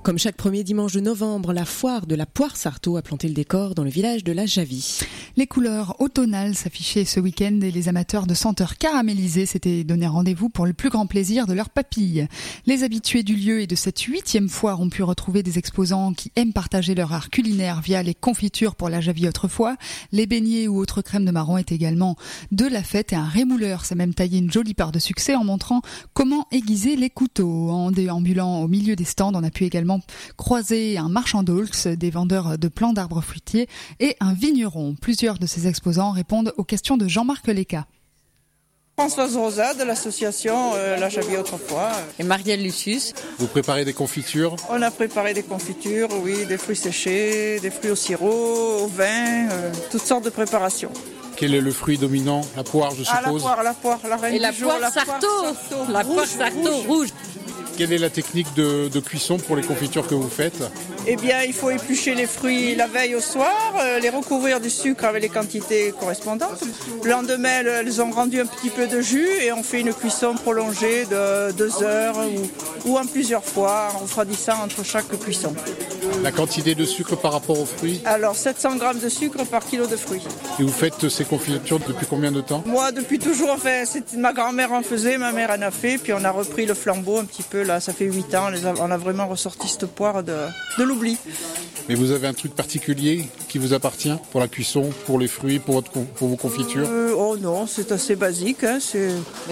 Comme chaque premier dimanche de novembre, la foire de la poire Sarto a planté le décor dans le village de la Javie. Les couleurs automnales s'affichaient ce week-end et les amateurs de senteurs caramélisées s'étaient donné rendez-vous pour le plus grand plaisir de leurs papilles. Les habitués du lieu et de cette 8e foire ont pu retrouver des exposants qui aiment partager leur art culinaire via les confitures pour la Javie autrefois. Les beignets ou autres crèmes de marron est également de la fête et un rémouleur s'est même taillé une jolie part de succès en montrant comment aiguiser les couteaux. En déambulant au milieu des stands, on a pu également croiser un marchand d'Aulx, des vendeurs de plants d'arbres fruitiers et un vigneron. Plusieurs de ces exposants répondent aux questions de Jean-Marc Leca. Françoise Rosa de l'association La Javie autrefois. Et Marielle Lucius. Vous préparez des confitures ? On a préparé des confitures, oui, des fruits séchés, des fruits au sirop, au vin, toutes sortes de préparations. Quel est le fruit dominant ? La poire, je suppose. La poire, la reine et la du jour, poire Sarto. La poire Sarto rouge. Quelle est la technique de cuisson pour les confitures que vous faites ? Eh bien, il faut éplucher les fruits la veille au soir, les recouvrir du sucre avec les quantités correspondantes. Le lendemain, elles ont rendu un petit peu de jus et on fait une cuisson prolongée de 2 heures ou en plusieurs fois, en refroidissant entre chaque cuisson. La quantité de sucre par rapport aux fruits ? Alors, 700 grammes de sucre par kilo de fruits. Et vous faites ces confitures depuis combien de temps ? Moi, depuis toujours, enfin, ma grand-mère en faisait, ma mère en a fait, puis on a repris le flambeau un petit peu. Là, ça fait 8 ans, on a vraiment ressorti cette poire de l'oubli. Mais vous avez un truc particulier qui vous appartient pour la cuisson, pour les fruits, pour vos confitures ? Oh non, c'est assez basique. Hein, c'est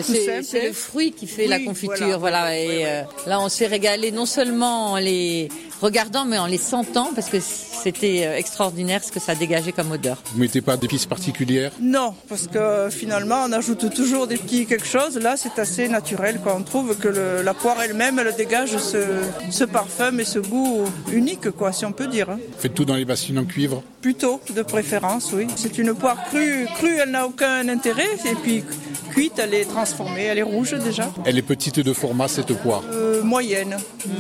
le fruit qui fait la confiture. Voilà. Et là, on s'est régalé non seulement en les regardant, mais en les sentant, parce que c'était extraordinaire ce que ça dégageait comme odeur. Vous mettez pas d'épices particulières ? Non, parce que finalement, on ajoute toujours des petits quelque chose. Là, c'est assez naturel, quoi. On trouve que la poire elle-même, elle dégage ce parfum et ce goût unique, quoi, si on peut dire. Hein. Faites tout dans les bassines en cuivre ? Plutôt, de préférence, oui. C'est une poire crue, elle n'a aucun intérêt. Et puis, cuite, elle est transformée, elle est rouge déjà. Elle est petite de format, cette poire ? Moyenne.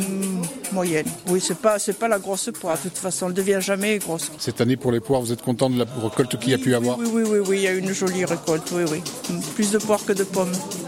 Moyenne. Oui, c'est pas la grosse poire. De toute façon, elle ne devient jamais grosse. Cette année, pour les poires, vous êtes content de la récolte qu'il y a pu avoir ? Oui, il y a une jolie récolte, oui. Plus de poires que de pommes.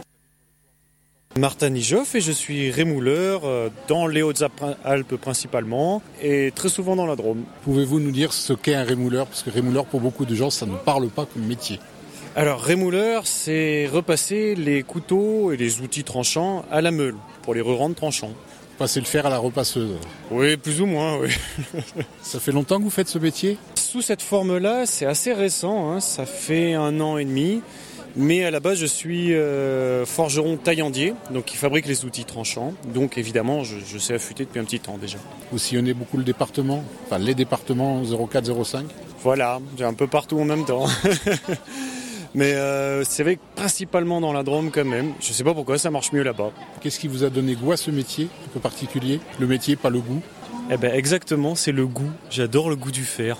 Martin Nijoff et je suis rémouleur dans les Hautes-Alpes principalement et très souvent dans la Drôme. Pouvez-vous nous dire ce qu'est un rémouleur ? Parce que rémouleur, pour beaucoup de gens, ça ne parle pas comme métier. Alors rémouleur, c'est repasser les couteaux et les outils tranchants à la meule pour les rendre tranchants. Passer le fer à la repasseuse. Oui, plus ou moins, oui. Ça fait longtemps que vous faites ce métier ? Sous cette forme-là, c'est assez récent, hein, ça fait 1 an et demi. Mais à la base, je suis forgeron taillandier, donc qui fabrique les outils tranchants. Donc évidemment, je sais affûter depuis un petit temps déjà. Vous sillonnez beaucoup le département, enfin les départements 04-05 ? Voilà, j'ai un peu partout en même temps. Mais c'est vrai que principalement dans la Drôme quand même. Je sais pas pourquoi, ça marche mieux là-bas. Qu'est-ce qui vous a donné goût à ce métier, un peu particulier ? Le métier, pas le goût ? Eh ben exactement, c'est le goût. J'adore le goût du fer.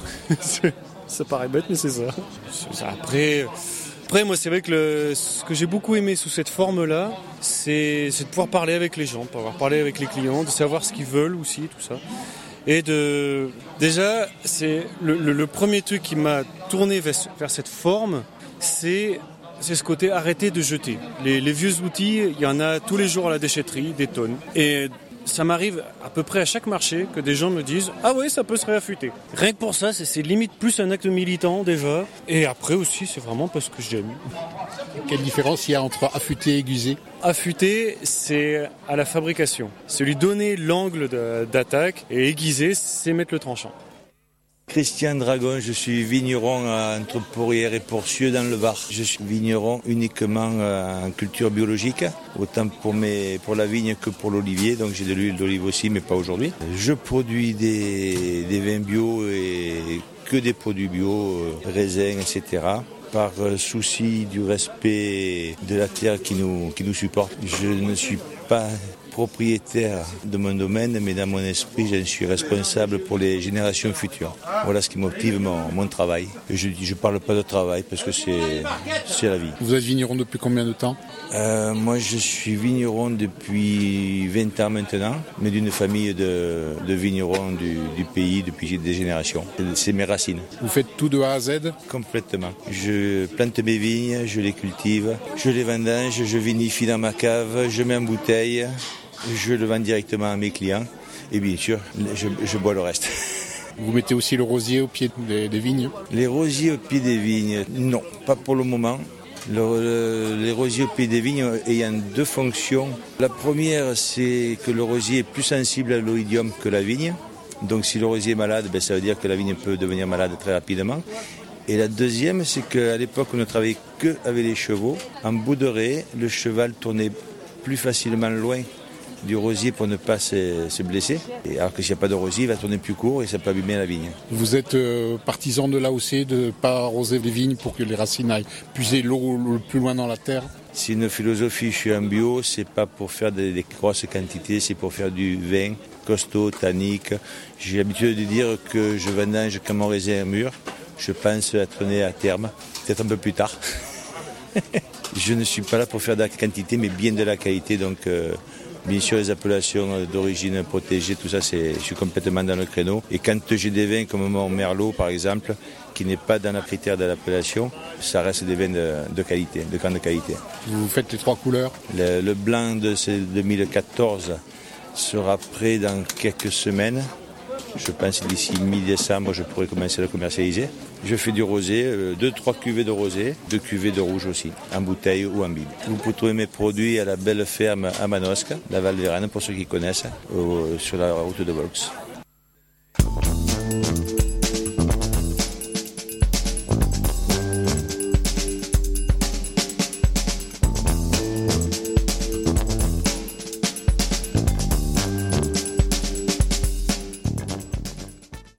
Ça paraît bête, mais c'est ça. Après, moi, c'est vrai que ce que j'ai beaucoup aimé sous cette forme-là, c'est de pouvoir parler avec les gens, de pouvoir parler avec les clients, de savoir ce qu'ils veulent aussi, tout ça. Et déjà, c'est le premier truc qui m'a tourné vers cette forme, c'est ce côté arrêter de jeter. Les vieux outils, il y en a tous les jours à la déchetterie, des tonnes. Et ça m'arrive à peu près à chaque marché que des gens me disent « Ah oui, ça peut se réaffûter ». Rien que pour ça, c'est limite plus un acte militant déjà. Et après aussi, c'est vraiment parce que j'aime. Quelle différence il y a entre affûter et aiguiser ? Affûter, c'est à la fabrication. C'est lui donner l'angle d'attaque et aiguiser, c'est mettre le tranchant. Christian Dragon, je suis vigneron entre Porrières et Porcieux dans le Var. Je suis vigneron uniquement en culture biologique, autant pour la vigne que pour l'olivier, donc j'ai de l'huile d'olive aussi, mais pas aujourd'hui. Je produis des vins bio et que des produits bio, raisins, etc. Par souci du respect de la terre qui nous supporte. Je ne suis pas propriétaire de mon domaine, mais dans mon esprit, je suis responsable pour les générations futures. Voilà ce qui motive mon travail. Et je ne parle pas de travail parce que c'est la vie. Vous êtes vigneron depuis combien de temps ? Moi, je suis vigneron depuis 20 ans maintenant, mais d'une famille de vignerons du pays depuis des générations. C'est mes racines. Vous faites tout de A à Z ? Complètement. Je plante mes vignes, je les cultive, je les vendange, je vinifie dans ma cave, je mets en bouteille, je le vends directement à mes clients. Et bien sûr, je bois le reste. Vous mettez aussi le rosier au pied des vignes? Les rosiers au pied des vignes, non, pas pour le moment. Les rosiers au pied des vignes ayant deux fonctions. La première, c'est que le rosier est plus sensible à l'oïdium que la vigne. Donc si le rosier est malade, ça veut dire que la vigne peut devenir malade très rapidement. Et la deuxième, c'est qu'à l'époque, on ne travaillait qu'avec les chevaux. En Bouderet, le cheval tournait plus facilement loin du rosier pour ne pas se blesser. Et alors que s'il n'y a pas de rosier, il va tourner plus court et ça peut abîmer la vigne. Vous êtes partisan de l'AOC, de ne pas arroser les vignes pour que les racines aillent puiser l'eau le plus loin dans la terre? C'est une philosophie, je suis en bio, c'est pas pour faire des grosses quantités, c'est pour faire du vin costaud, tannique. J'ai l'habitude de dire que je vendange quand mon raisin est mûr. Je pense être né à terme, peut-être un peu plus tard. Je ne suis pas là pour faire de la quantité, mais bien de la qualité. Donc, bien sûr, les appellations d'origine protégée, tout ça, je suis complètement dans le créneau. Et quand j'ai des vins comme mon Merlot, par exemple, qui n'est pas dans le critère de l'appellation, ça reste des vins de qualité, de grande qualité. Vous faites les 3 couleurs? Le blanc de 2014 sera prêt dans quelques semaines. Je pense que d'ici mi-décembre, je pourrai commencer à le commercialiser. Je fais du rosé, 2-3 cuvées de rosé, 2 cuvées de rouge aussi, en bouteille ou en bible. Vous pouvez trouver mes produits à la belle ferme à Manosque, la Val-Vérane, pour ceux qui connaissent, sur la route de Volx.